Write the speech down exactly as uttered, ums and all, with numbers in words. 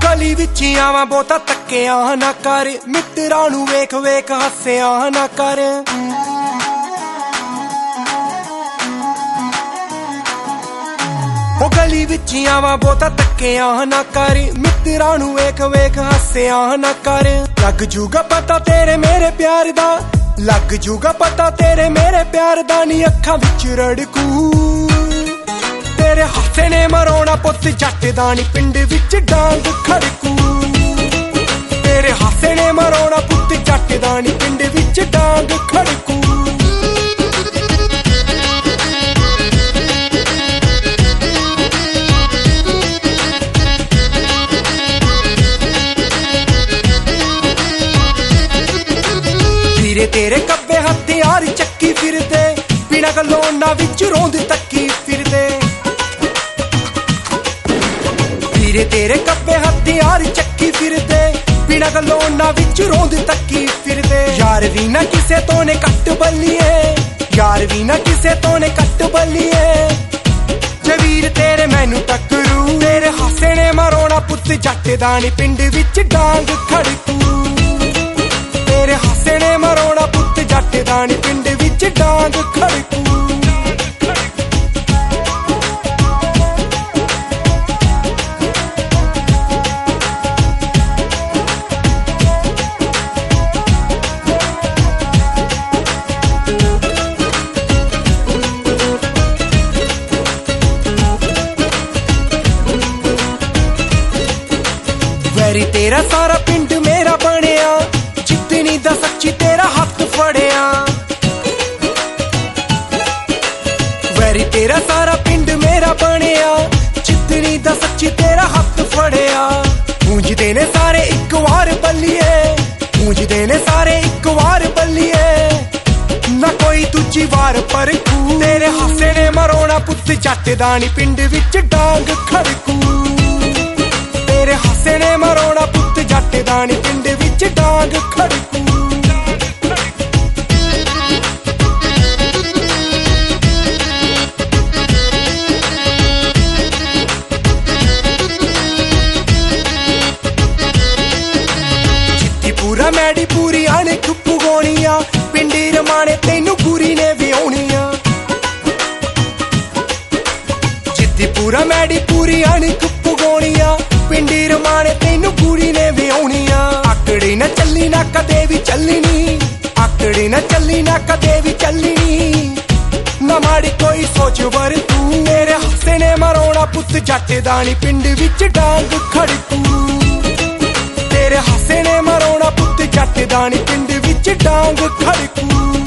गली विच आवां बहुता तक्किया ना कर, मित्रां नूं वेख वेख हस्सिया ना कर। ओ गली विच आवां बहुता तक्किया ना कर, मित्रां नूं वेख वेख हस्सिया ना कर। लग जूगा पता तेरे मेरे प्यार दा, लग जूगा पता तेरे मेरे प्यार दा, नी अखां विच रड़कू तेरे हासे ने मरोना पुत जट दा, नी पिंड विच डांग खड़कू। तेरे हासे ने मरोना पुत जट दा, नी पिंड विच डांग खड़कू। वीरे तेरे कब्बे हथियार चक्की फिरदे, बिना गल्लों ना विच रोंद तक्की फिरदे। वीरे तेरे कब्बे हथियार चक्की फिरदे, बिना गल्लों ना विच रोंद तक्की फिरदे। यार भी ना किसे तो ने कट बल्लिए, यार भी ना किसे तो ने कट बल्लिए। जवीर तेरे मैनू टकरू, तेरे हासे ने मरोना पुत जट दा, नी पिंड विच डांग खड़कू। तेरे हासे ने मरोना पुत जट दा, नी पिंड विच डांग खड़कू। वैरी तेरा सारा पिंड मेरा बनिया, जितनी दा सच्ची तेरा हक फड़िया। वैरी तेरा सारा पिंड मेरा बनिया, जितनी दा सच्ची तेरा हक फड़िया। गूंजदे ने सारे इक वार बल्लिए, गूंजदे ने सारे इक वार बल्लिए। ना कोई दूजी वार परखू, तेरे हासे ने मरोना पुत जट दा, नी पिंड विच डांग खड़कू। तेरे हासे ने मरोना पुत जट दा, नी पिंड विच डांग खड़कू। जित्तीपुरा मैडी पूरी आने खुप्पू गोनिया, पिंडी रमाने तेनू पूरी ने विआउणिया। जित्तीपुरा मैडी पूरी आने खुप्पू गोनिया, पिंडी रमाने तेनू पूरी ने विआउणिया। आकड़ी न चली ना कदे भी चलनी, आकड़ी न चली ना कदे भी चलनी। ना माड़ी कोई सोच वर तू, तेरे हासे ने मरोना पुत जट दा, नी पिंड विच डांग खड़कू। तेरे हासे ने मरोना पुत जट दा, नी पिंड विच डांग खड़कू।